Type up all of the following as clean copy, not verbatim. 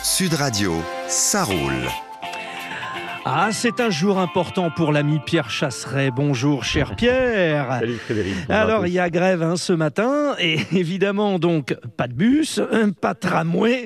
Sud Radio, ça roule. Ah, c'est un jour important pour l'ami Pierre Chasseret. Bonjour, cher Pierre. Salut Frédéric. Alors, il y a grève ce matin, et évidemment, donc, pas de bus, pas de tramway,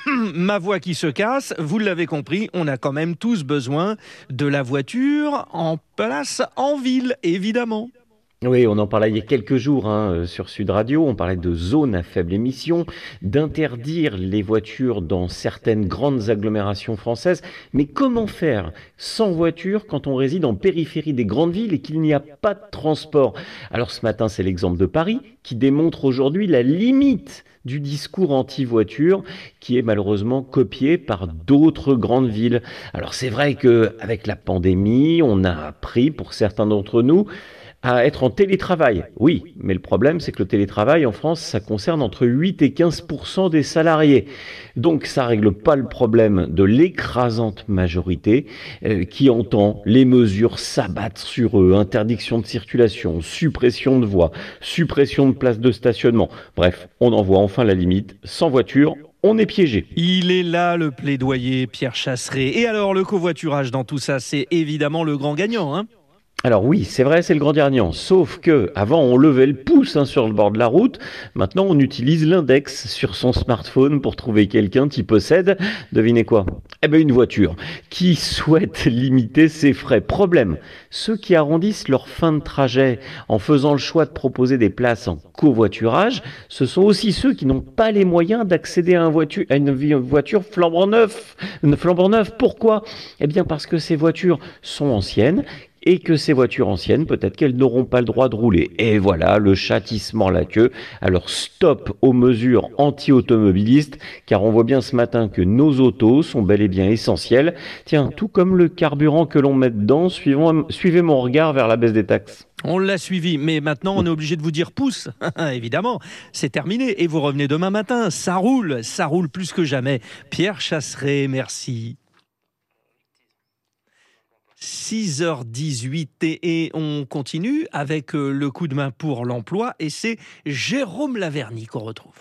ma voix qui se casse. Vous l'avez compris, on a quand même tous besoin de la voiture en place en ville, évidemment. Oui, on en parlait il y a quelques jours sur Sud Radio, on parlait de zones à faible émission, d'interdire les voitures dans certaines grandes agglomérations françaises. Mais comment faire sans voiture quand on réside en périphérie des grandes villes et qu'il n'y a pas de transport? Alors ce matin, c'est l'exemple de Paris qui démontre aujourd'hui la limite du discours anti-voiture qui est malheureusement copié par d'autres grandes villes. Alors c'est vrai qu'avec la pandémie, on a appris pour certains d'entre nous à être en télétravail. Oui, mais le problème, c'est que le télétravail en France, ça concerne entre 8 et 15% des salariés. Donc, ça règle pas le problème de l'écrasante majorité qui entend les mesures s'abattre sur eux. Interdiction de circulation, suppression de voies, suppression de places de stationnement. Bref, on en voit enfin la limite. Sans voiture, on est piégé. Il est là, le plaidoyer, Pierre Chasseret. Et alors, le covoiturage dans tout ça, c'est évidemment le grand gagnant, hein ? Alors oui, c'est vrai, c'est le grand gagnant. Sauf que avant, on levait le pouce sur le bord de la route. Maintenant, on utilise l'index sur son smartphone pour trouver quelqu'un qui possède, devinez quoi? Eh ben une voiture qui souhaite limiter ses frais. Problème, ceux qui arrondissent leur fin de trajet en faisant le choix de proposer des places en covoiturage, ce sont aussi ceux qui n'ont pas les moyens d'accéder à une voiture flambant neuve. Pourquoi? Eh bien parce que ces voitures sont anciennes. Et que ces voitures anciennes, peut-être qu'elles n'auront pas le droit de rouler. Et voilà, le châtissement la queue. Alors stop aux mesures anti-automobilistes, car on voit bien ce matin que nos autos sont bel et bien essentielles. Tiens, tout comme le carburant que l'on met dedans, suivez mon regard vers la baisse des taxes. On l'a suivi, mais maintenant on est obligé de vous dire pouce. Évidemment, c'est terminé. Et vous revenez demain matin. Ça roule plus que jamais. Pierre Chasseret, merci. 6h18 et on continue avec le coup de main pour l'emploi et c'est Jérôme Laverny qu'on retrouve.